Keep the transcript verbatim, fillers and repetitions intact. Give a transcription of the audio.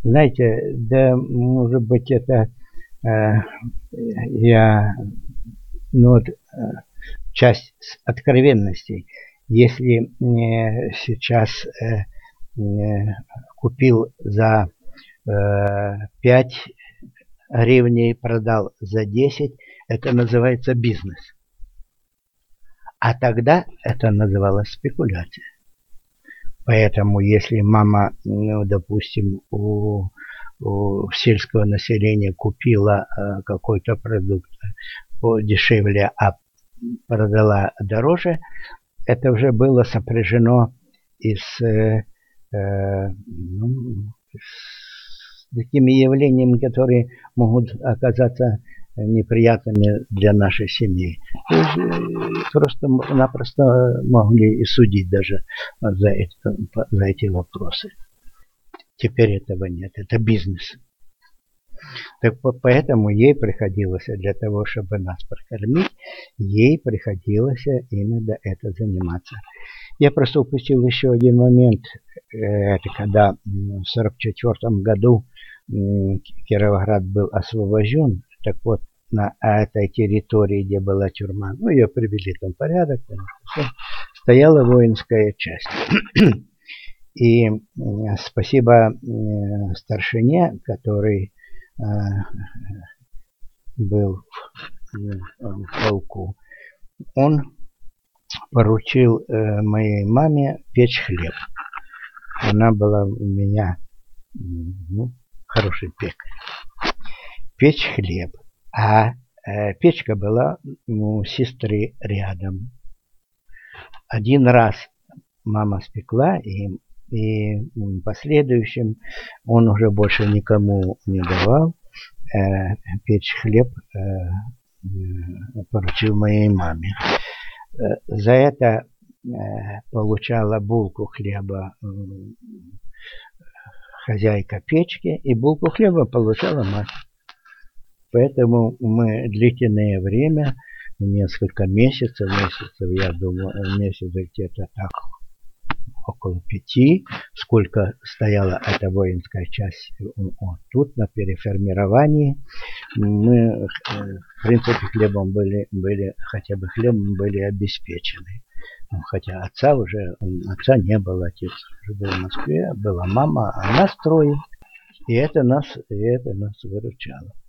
Знаете, да, может быть, это э, я, ну вот, э, часть откровенностей. Если э, сейчас э, э, купил за э, пять гривней, продал за десять, это называется бизнес. А тогда это называлось спекуляция. Поэтому если мама, ну, допустим, у, у сельского населения купила э, какой-то продукт дешевле, а продала дороже, это уже было сопряжено и с, э, э, ну, с такими явлениями, которые могут оказаться неприятными для нашей семьи. Просто-напросто могли и судить даже за, это, за эти вопросы. Теперь этого нет, это бизнес. Так поэтому ей приходилось, для того, чтобы нас прокормить, ей приходилось именно это заниматься. Я просто упустил еще один момент. Это когда в сорок четвёртом году Кировоград был освобожден. Так вот, на этой территории, где была тюрьма, ну, ее привели там в порядок, стояла воинская часть. И спасибо старшине, который был в полку, он поручил моей маме печь хлеб. Она была у меня, ну, хороший пекарь. Печь хлеб. А э, печка была у сестры рядом. Один раз мама спекла, и, и в последующем он уже больше никому не давал. Э, печь хлеб э, поручил моей маме. Э, за это э, получала булку хлеба э, хозяйка печки, и булку хлеба получала мать. Поэтому мы длительное время, несколько месяцев, месяцев, я думаю, месяцев где-то так, около пяти, сколько стояла эта воинская часть вот тут, на переформировании, мы, в принципе, хлебом были, были хотя бы хлебом были обеспечены. Хотя отца уже, отца не было, отец уже был в Москве, была мама, а нас трое. И это нас, и это нас выручало.